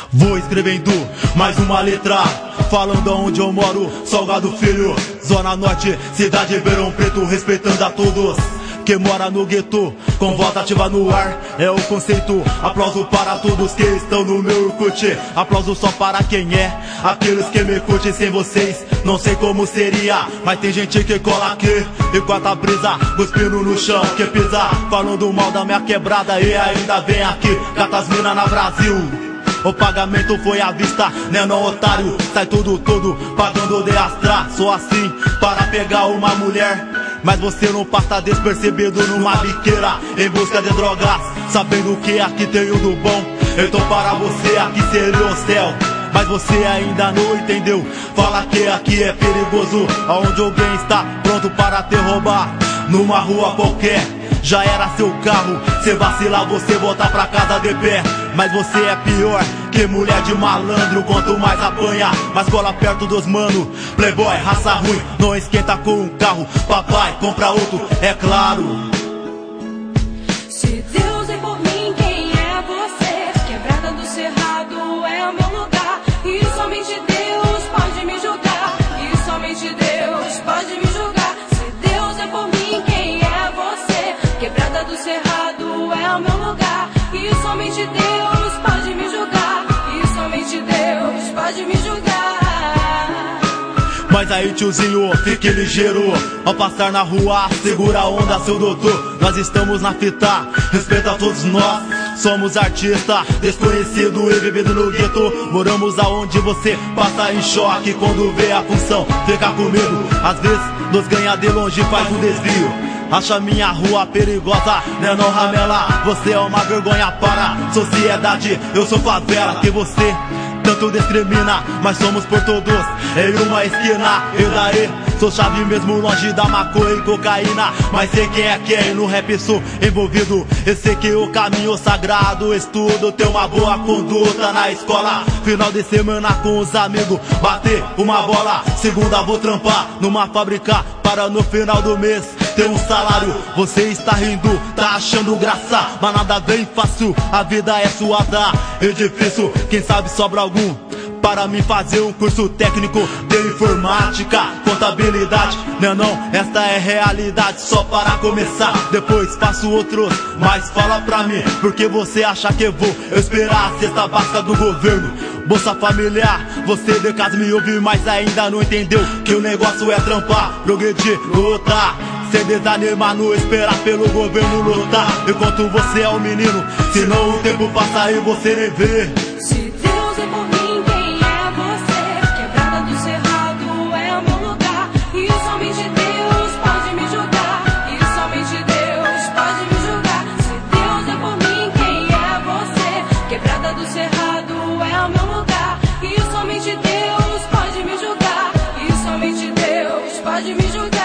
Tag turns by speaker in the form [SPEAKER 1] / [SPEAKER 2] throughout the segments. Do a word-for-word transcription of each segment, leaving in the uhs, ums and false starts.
[SPEAKER 1] Vou escrevendo mais uma letra, falando aonde eu moro, Salgado Filho, Zona Norte, cidade de Ribeirão Preto, respeitando a todos que mora no gueto, com voz ativa no ar, é o conceito. Aplauso para todos que estão no meu Orkut, aplauso só para quem é, aqueles que me curtem. Sem vocês, não sei como seria, mas tem gente que cola aqui, enquanto a brisa, cuspindo no chão, que pisa, falando mal da minha quebrada e ainda vem aqui, cata as mina na Brasil. O pagamento foi à vista, né não otário, sai tudo, tudo, pagando de astra. Sou assim, para pegar uma mulher, mas você não passa despercebido numa biqueira, em busca de drogas, sabendo que aqui tem o do bom. Então para você aqui seria o céu, mas você ainda não entendeu. Fala que aqui é perigoso, aonde alguém está pronto para te roubar. Numa rua qualquer, já era seu carro, cê vacilar, você voltar pra casa de pé. Mas você é pior que mulher de malandro, quanto mais apanha, mais cola perto dos mano. Playboy, raça ruim, não esquenta com um carro, papai, compra outro, é claro.
[SPEAKER 2] Se Deus é por mim, quem é você? Quebrada do Cerrado é o meu lugar, e somente Deus pode me julgar, e somente Deus pode me julgar. Se Deus é por mim, quem é você? Quebrada do Cerrado é o meu lugar, e somente Deus pode me julgar, e somente Deus pode me julgar.
[SPEAKER 1] Mas aí tiozinho, fique ligeiro, ao passar na rua, segura a onda, seu doutor. Nós estamos na fita, respeita a todos nós. Somos artista, desconhecido e vivido no gueto. Moramos aonde você passa em choque quando vê a função, fica com medo. Às vezes nos ganha de longe, faz um desvio, acha minha rua perigosa, né não ramela? Você é uma vergonha para a sociedade, eu sou favela, que você tanto discrimina, mas somos por todos em uma esquina. Eu daí sou chave mesmo longe da maconha e cocaína, mas sei quem é quem, no rap sou envolvido. Eu sei que o caminho sagrado, estudo, ter uma boa conduta na escola. Final de semana com os amigos, bater uma bola. Segunda vou trampar numa fábrica, para no final do mês ter um salário. Você está rindo, tá achando graça, mas nada bem fácil, a vida é suada e difícil. Quem sabe sobra algum para me fazer um curso técnico de informática, contabilidade. Não, não, esta é realidade só para começar, depois faço outros. Mas fala pra mim, porque você acha que eu vou esperar a cesta básica do governo? Bolsa familiar, você de casa me ouve, mas ainda não entendeu que o negócio é trampar, progredir, lutar, sem desanimar, não esperar pelo governo lutar. Enquanto você é um menino, senão o tempo passa e você nem vê.
[SPEAKER 2] Se Deus é por mim, quem é você? Quebrada do Cerrado é o meu lugar, e somente Deus pode me julgar, e somente Deus pode me julgar. Se Deus é por mim, quem é você? Quebrada do Cerrado é o meu lugar, e somente Deus pode me julgar, e somente Deus pode me julgar.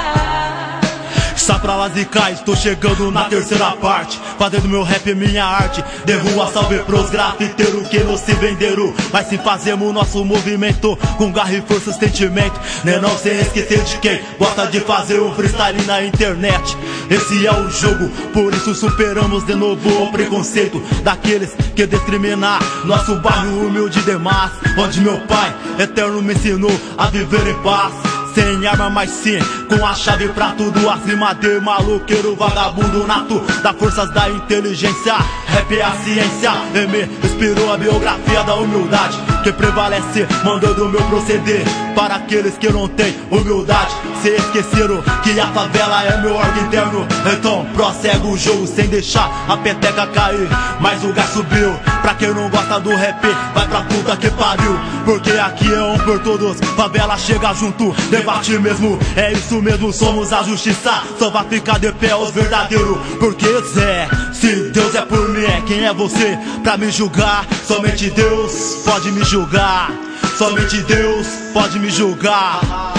[SPEAKER 1] Está pra lá e cai, estou chegando na terceira parte, fazendo meu rap minha arte. De rua salve pros grafiteiros que não se venderam, mas sim fazemos nosso movimento com garra e força, sentimento, né não sem esquecer de quem gosta de fazer um freestyle na internet. Esse é o jogo, por isso superamos de novo o preconceito daqueles que discriminam nosso bairro humilde demais, onde meu pai eterno me ensinou a viver em paz. Sem arma, mas sim com a chave pra tudo. Acima de maloqueiro, vagabundo nato, da forças da inteligência. Rap é a ciência, e me inspirou a biografia da humildade que prevalece, mandando meu proceder para aqueles que não têm humildade. Se esqueceram que a favela é meu órgão interno, então prossegue o jogo sem deixar a peteca cair. Mas o gás subiu, pra quem não gosta do rap, vai pra puta que pariu, porque aqui é um por todos, favela chega junto, debate mesmo, é isso mesmo, somos a justiça, só vai ficar de pé os verdadeiros, porque Zé, se Deus é por mim, quem é você pra me julgar? Somente Deus pode me julgar, somente Deus pode me julgar.